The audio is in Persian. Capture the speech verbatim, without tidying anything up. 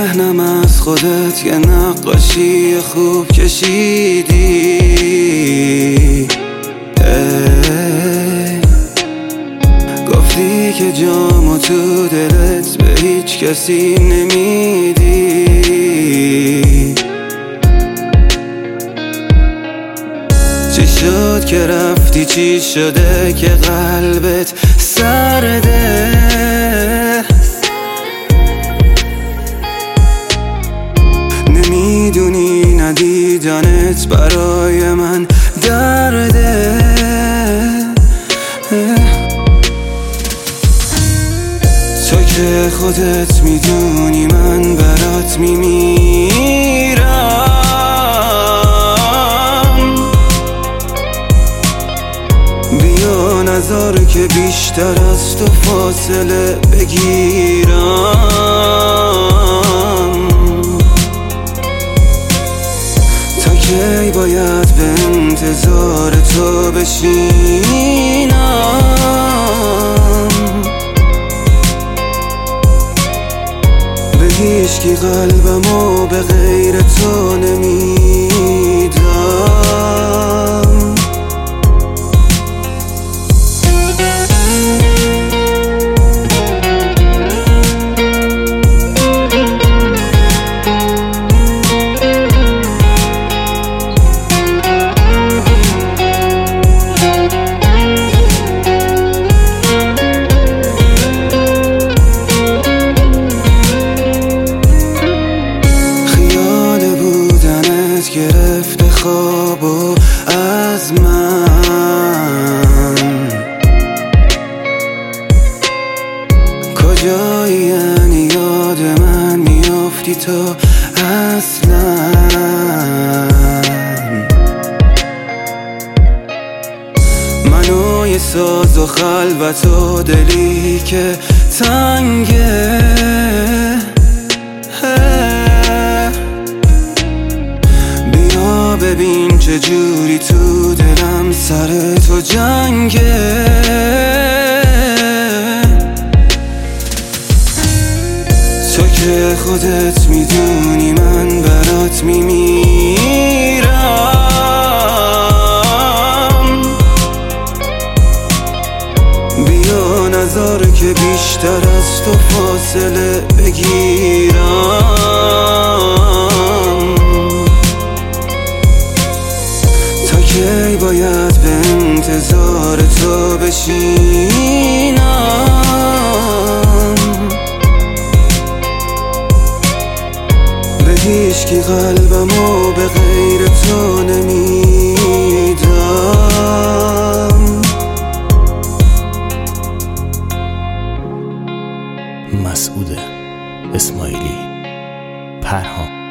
ذهنم از خودت یه نقاشی خوب کشیدی. ای گفتی که جامو تو دلت به هیچ کسی نمیدی. چی شد که رفتی؟ چی شده که قلبت سرده؟ نمیدونی ندیدنت برای من درده. تو که خودت میدونی من برات میمیرم. بیا نذار که بیشتر از تو فاصله بگیرم. تا کی باید به انتظار تو بشینم؟ به هیچکی قلبمو به غیر تو نمیدم. گرفته خوابو از من. کجایی یعنی یاد من میافتی تو اصلا؟ منو یه ساز و خلوت و دلی که تنگه. ببین چه جوری تو دلم سر تو جنگه. تو که خودت میدونی من برات میمیرم. بیا نذار که بیشتر از تو فاصله بگیرم. کی باید به انتظار تو بشینم؟ به هیچکی قلبمو به غیر تو نمیدم. مسعود اسماعیلی، پرهام.